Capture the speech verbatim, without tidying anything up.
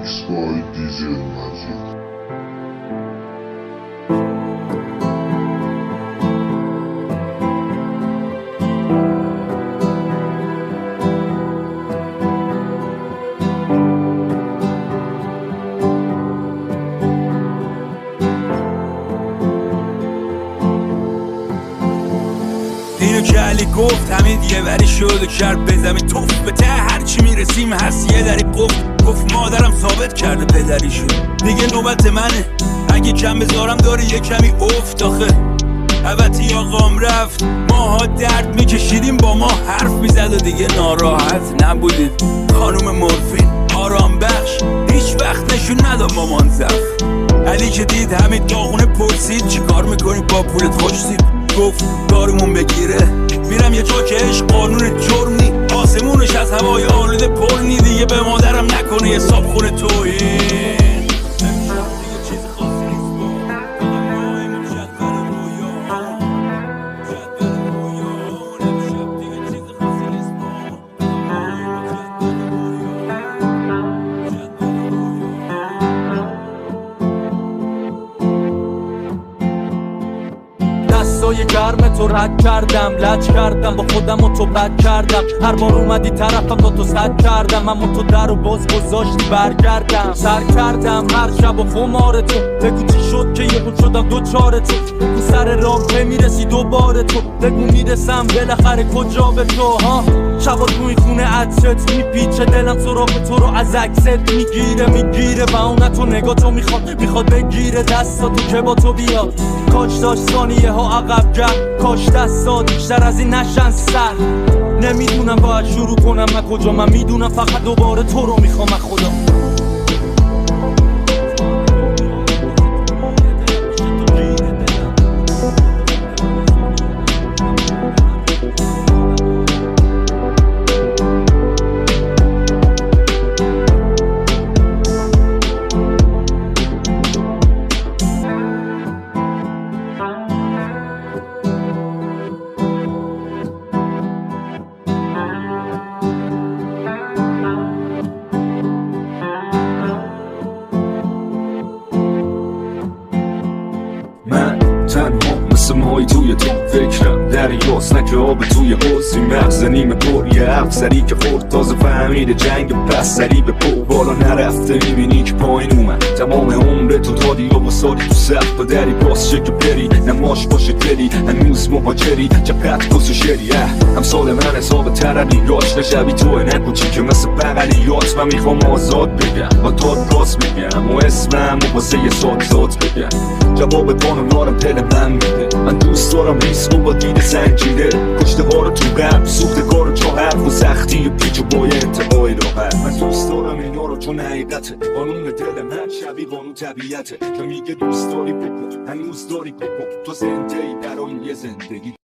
Mixed by دی جی Magic. اینو که علی گفت همین یه وری شد کرد به زمین توف به ته هرچی میرسیم هست یه دری قفل گفت مادرم ثابت کرده پدری شد دیگه نوبت منه اگه کم بذارم داره یه کمی افت آخه البته آقام رفت ماها درد میکشیدیم با ما حرف میزد و دیگه ناراحت نبودید خانوم مورفین آرام بخش هیچ وقت نشون نداد مامان زفت علی که دید همین داغونه پرسید چی کار میکنی با پولت خوشسید گفت دارمون بگیره میرم یه جا که عشق قانون جرم نی آسمونش از هوای آلوده پر نی دیگه به مادرم نکنه یه صاحب خونه توهین دستای گرم تو رد کردم لج کردم با خودم و تو بد کردم هر بار اومدی طرفم تا تو صد کردم اما تو در و باز گذاشتی برگردم سر کردم هر شب و خمار تو بگو چی شد که یه بود شدم دو چاره تو بگو سر راه که میرسی دوباره تو بگو میرسم بالاخره کجا به تو ها شبا توی خونه عطرت میپیچه دلم سراغ تو رو از عکست میگیره میگیره و اون تو نگاه تو میخواد میخواد بگیره دستاتو که با تو بیاد کاش داشت ثانیه ها عقب گرد کاش دستات بیشتر از این نشن سر نمیدونم باید شروع کنم من کجا من میدونم فقط دوباره تو رو میخوام از خدا تنها مثل ماهی توی تو فکرم دریاست نه که آب توی حوضی مغز نیمه پر یه افسری که خورد تازه فهمیده جنگ پس سری به پو بالا نرفته میبینی که پایین اومد تمام عمر تو دادی و بسادی تو سخت با دری باز چه که بری نماش باشه دلی هنوز مهاجری جبهت کس و شری همسال من حساب ترقیات نشبی توه نکوچی که مثل بغلیات من میخوام آزاد بگم و داد راست بگم و اسمم و واسه یه ساد داد بگم جواب قانونارم دل من میده من دوست دارم ریسک و با دید سنجیده کشته ها رو تو قلب سوخته کار و جا حرف و سختی و پیچ و بای انتقای راحت من دوست دارم اینا رو چون حقیقته قانون دل من شبیه قانون طبیعته که میگه دوست داری بکن هنوز داری بکن تو زنده ای برای یه زندگی